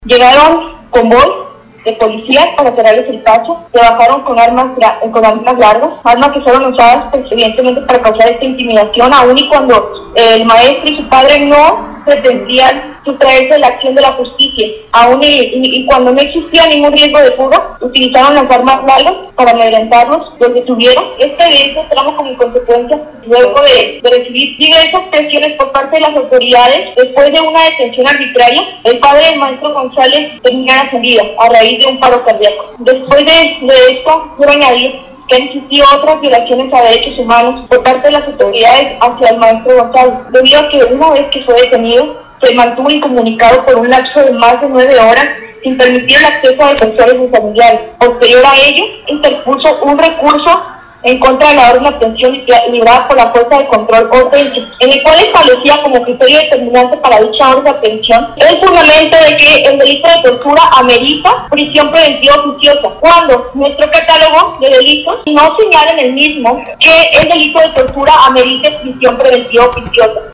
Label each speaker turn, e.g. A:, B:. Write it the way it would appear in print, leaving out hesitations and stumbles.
A: Llegaron convoy de policías para cerrarles el paso, trabajaron con armas largas, armas que fueron usadas pues, evidentemente para causar esta intimidación, aun y cuando el maestro y su padre no pretendían sustraerse de la acción de la justicia, aun y cuando no existía ningún riesgo de fuga, utilizaron las armas largas para amedrentarlos, los detuvieron. Esta evidencia trajo como consecuencia, luego de recibir diversas presiones por parte de las autoridades, después de una detención arbitraria, el padre del maestro González termina la salida a raíz de un paro cardíaco. Después de esto, quiero añadir que han existido otras violaciones a derechos humanos por parte de las autoridades hacia el maestro González, debido a que una vez que fue detenido, se mantuvo incomunicado por un lapso de más de 9 horas sin permitir el acceso a defensores y familiares. Posterior a ello, interpuso un recurso en contra de la orden de aprehensión librada por la Fuerza de Control Ostense, en el cual establecía como criterio determinante para dicha orden de aprehensión el fundamento de que el delito de tortura amerita prisión preventiva oficiosa, cuando nuestro catálogo de delitos no señala en el mismo que el delito de tortura amerite prisión preventiva oficiosa.